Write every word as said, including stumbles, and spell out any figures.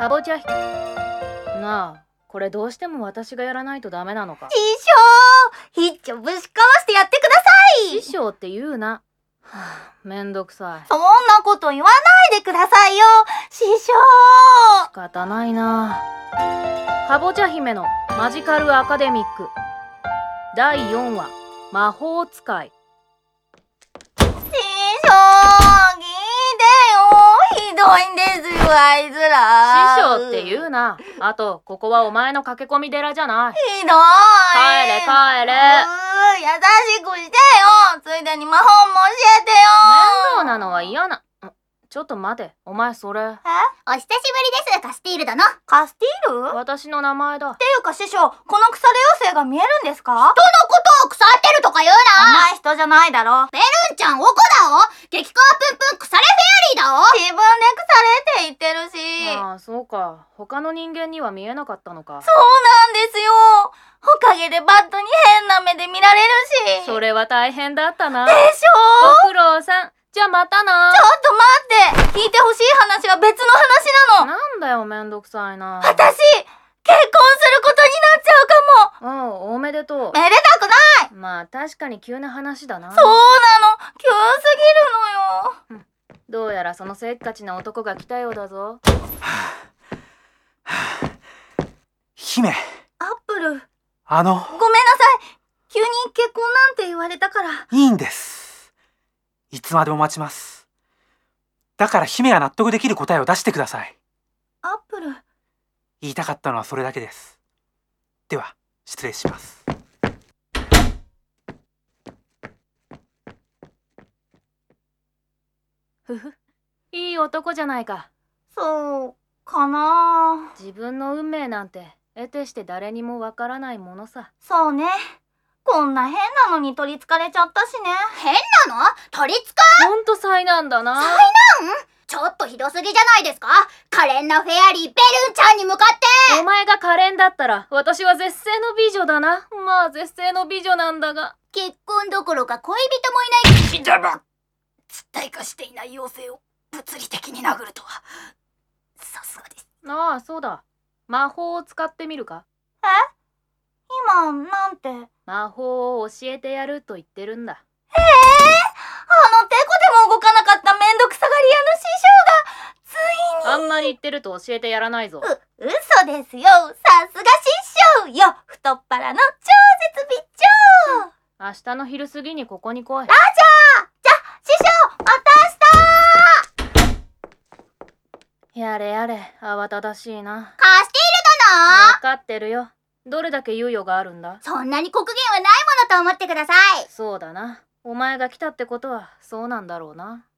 かぼちゃひなあ、これどうしても私がやらないとダメなのか。 師匠、一丁ぶちかわしてやってください。 師匠って言うな。はあ、めんどくさい。 そんなこと言わないでくださいよ、師匠。 仕方ないな。かぼちゃ姫のマジカルアカデミックだいよんわ、魔法使い。 師匠、聞いてよ。ひどいんですよ、あいつら。 師匠って言うな。あと、ここはお前の駆け込み寺じゃない。 ひどい。 帰れ帰れ。 うー、優しくしてよ。ついでに魔法も教えてよ。 面倒なのは嫌な。ちょっと待て、お前それ。え？ お久しぶりです、カスティール殿。 カスティール？ 私の名前だ。 っていうか師匠、この腐れ妖精が見えるんですか？ 人のことを腐ってるとか言うな。 お前人じゃないだろ。 ベルンちゃんおこだお。激カープンプン腐れフェアリーだお。 自分で腐れって言ってるし。 ああ、そうか。他の人間には見えなかったのか。 そうなんですよ。おかげでバットに変な目で見られるし。 それは大変だったな。 でしょ？ ご苦労さん。じゃあまたな。 ちょっと待って。聞いてほしい話は別の話なの。 なんだよ、めんどくさいな。 私、結婚することになっちゃうかも。 ああ、おめでとう。 めでたくない。 まあ確かに急な話だな。 そうなの。急すぎるのよ。 どうやらそのせっかちな男が来たようだぞ。 姫。 アップル。 あの。 ごめんなさい。急に結婚なんて言われたから。 いいんです。いつまでも待ちます。だから姫が納得できる答えを出してください。 アップル。 言いたかったのはそれだけです。では、失礼します。 ふふ、いい男じゃないか。 そうかな。 自分の運命なんて得てして誰にもわからないものさ。 そうね。こんな変なのに取りつかれちゃったしね。 変なの？取りつか？ ほんと災難だな。 災難？ちょっとひどすぎじゃないですか。可憐なフェアリーベルンちゃんに向かって。 お前が可憐だったら私は絶世の美女だな。まあ絶世の美女なんだが、 結婚どころか恋人もいない死んだば実体化していない妖精を物理的に殴るとはさすがです。 ああ、そうだ。魔法を使ってみるか。 え？今なんて？ 魔法を教えてやると言ってるんだ。 ええー、あのテコでも動かなかっためんどくさがり屋の師匠がついに。 あんまり言ってると教えてやらないぞ。 う、嘘ですよ。さすが師匠よ。太っ腹の超絶美女。 明日の昼過ぎにここに来い。 ラジャー。じゃ、師匠、また明日。 やれやれ、慌ただしいな。 カスティール殿。 分かってるよ。どれだけ猶予があるんだ？ そんなに刻限はないものと思ってください。 そうだな。お前が来たってことはそうなんだろうな。